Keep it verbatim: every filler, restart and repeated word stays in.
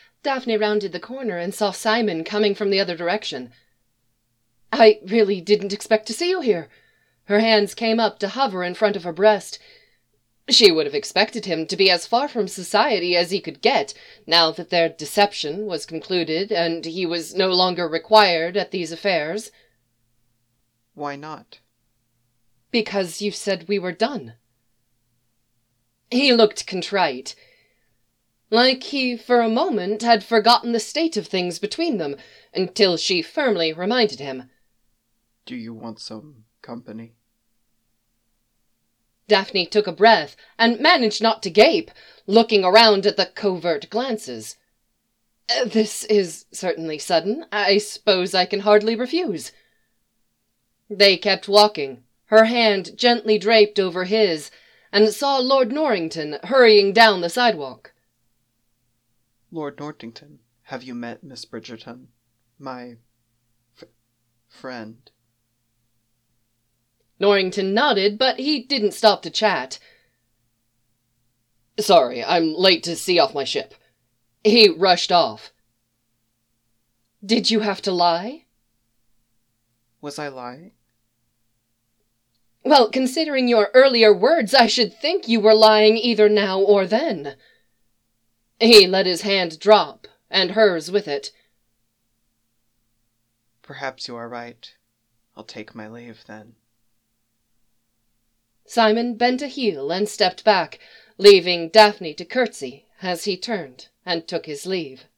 Daphne rounded the corner and saw Simon coming from the other direction. "I really didn't expect to see you here." Her hands came up to hover in front of her breast. She would have expected him to be as far from society as he could get, now that their deception was concluded and he was no longer required at these affairs. "Why not?" "Because you said we were done." He looked contrite, like he for a moment had forgotten the state of things between them, until she firmly reminded him. "Do you want some company?" Daphne took a breath and managed not to gape, looking around at the covert glances. "This is certainly sudden. I suppose I can hardly refuse." They kept walking, her hand gently draped over his, and saw Lord Norrington hurrying down the sidewalk. "Lord Norrington, have you met Miss Bridgerton? My... f- friend." Norrington nodded, but he didn't stop to chat. "Sorry, I'm late to see off my ship." He rushed off. "Did you have to lie?" "Was I lying?" "Well, considering your earlier words, I should think you were lying either now or then." He let his hand drop, and hers with it. "Perhaps you are right. I'll take my leave, then." Simon bent a heel and stepped back, leaving Daphne to curtsy as he turned and took his leave.